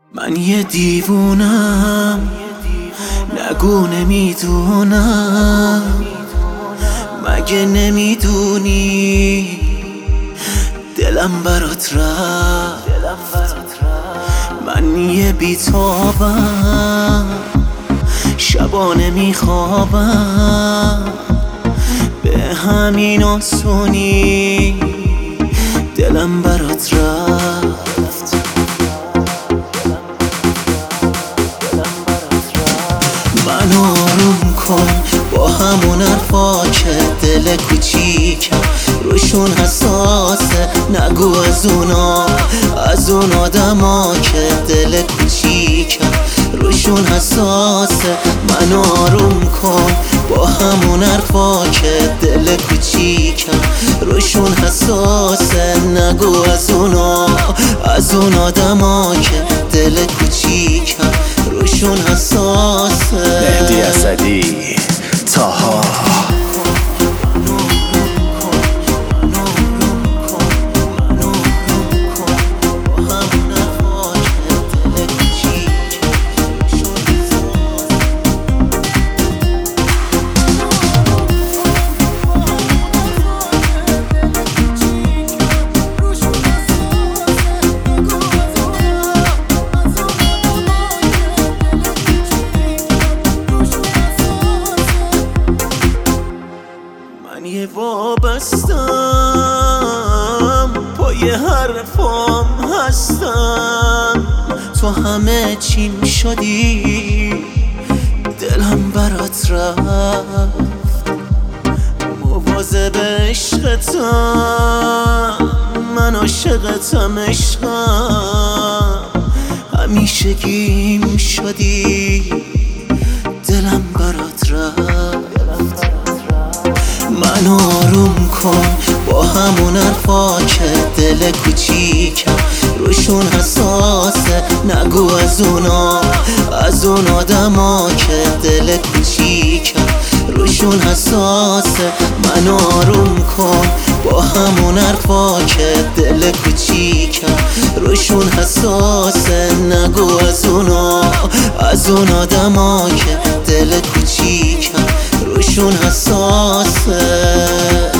من یه دیوونم، نگو نمیدونم. مگه نمیدونی دلم برات رفت؟ من یه بیتابم، شبا نمیخوابم، به همین آسونی دلم برات رفت. من آروم کن با همون حرفا که دل کوچیکم روشون حساسه. نگو از اون آدما که دل کوچیکم روشون حساسه. من آروم کن با همون حرفا که دل کوچیکم روشون حساسه. نگو از اون آدما که دل کوچیکم روشون حساسه. مهدی اسدی، طاها. من یه وابستم، پای حرفام هستم. تو همه چیم شدی، دلم برات رفت. مواظب عشقتم، من عاشقتم عشقم. همیشه گیم شدی، دلم برات رفت. من آروم کن با همون حرفا که دل کوچیکم روشون حساسه. نگو از اون آدما که دل کوچیکم روشون حساسه. من آروم کن با همون حرفا که دل کوچیکم روشون حساسه. نگو از اون آدما که دل کوچیکم روشون حساسه.